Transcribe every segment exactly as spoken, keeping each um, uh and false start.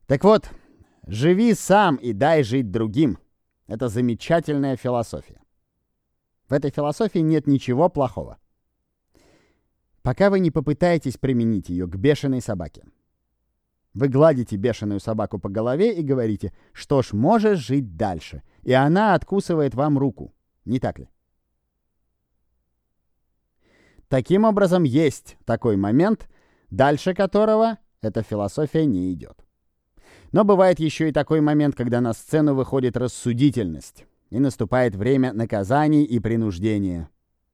Так вот, живи сам и дай жить другим. Это замечательная философия. В этой философии нет ничего плохого. Пока вы не попытаетесь применить ее к бешеной собаке. Вы гладите бешеную собаку по голове и говорите: что ж, можешь жить дальше. И она откусывает вам руку. Не так ли? Таким образом, есть такой момент, дальше которого эта философия не идет. Но бывает еще и такой момент, когда на сцену выходит рассудительность, и наступает время наказаний и принуждения.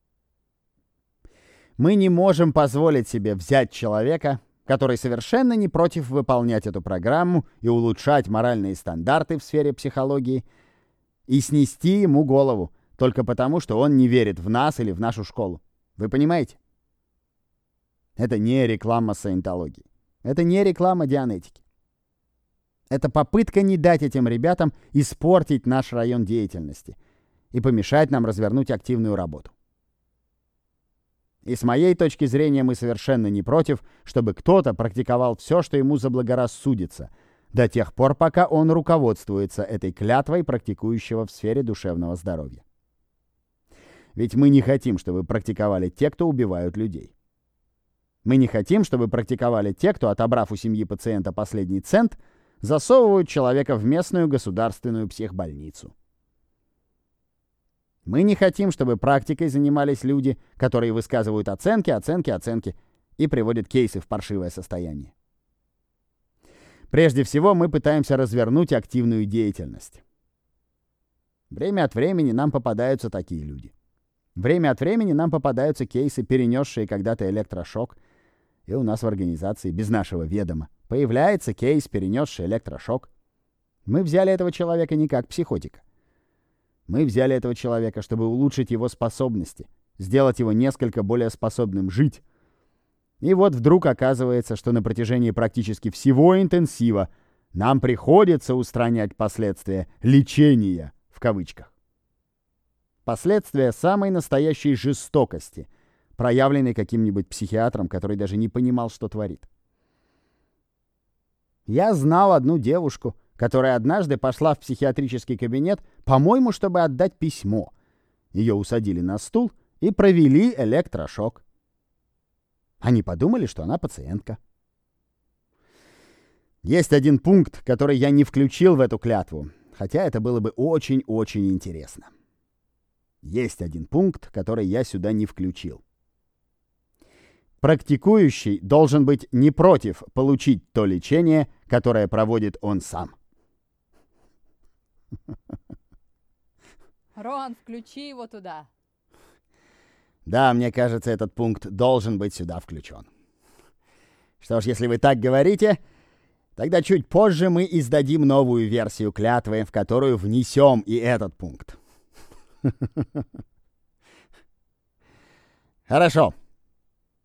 Мы не можем позволить себе взять человека, который совершенно не против выполнять эту программу и улучшать моральные стандарты в сфере психологии, и снести ему голову только потому, что он не верит в нас или в нашу школу. Вы понимаете? Это не реклама саентологии. Это не реклама дианетики. Это попытка не дать этим ребятам испортить наш район деятельности и помешать нам развернуть активную работу. И с моей точки зрения мы совершенно не против, чтобы кто-то практиковал все, что ему заблагорассудится, до тех пор, пока он руководствуется этой клятвой практикующего в сфере душевного здоровья. Ведь мы не хотим, чтобы практиковали те, кто убивают людей. Мы не хотим, чтобы практиковали те, кто, отобрав у семьи пациента последний цент, засовывают человека в местную государственную психбольницу. Мы не хотим, чтобы практикой занимались люди, которые высказывают оценки, оценки, оценки и приводят кейсы в паршивое состояние. Прежде всего, мы пытаемся развернуть активную деятельность. Время от времени нам попадаются такие люди. Время от времени нам попадаются кейсы, перенесшие когда-то электрошок, и у нас в организации без нашего ведома появляется кейс, перенесший электрошок. Мы взяли этого человека не как психотика. Мы взяли этого человека, чтобы улучшить его способности, сделать его несколько более способным жить. И вот вдруг оказывается, что на протяжении практически всего интенсива нам приходится устранять последствия «лечения» в кавычках. Последствия самой настоящей жестокости, проявленной каким-нибудь психиатром, который даже не понимал, что творит. Я знал одну девушку, которая однажды пошла в психиатрический кабинет, по-моему, чтобы отдать письмо. Ее усадили на стул и провели электрошок. Они подумали, что она пациентка. Есть один пункт, который я не включил в эту клятву, хотя это было бы очень-очень интересно. Есть один пункт, который я сюда не включил. Практикующий должен быть не против получить то лечение, которое проводит он сам. Рон, включи его туда. Да, мне кажется, этот пункт должен быть сюда включен. Что ж, если вы так говорите, тогда чуть позже мы издадим новую версию клятвы, в которую внесем и этот пункт. Хорошо.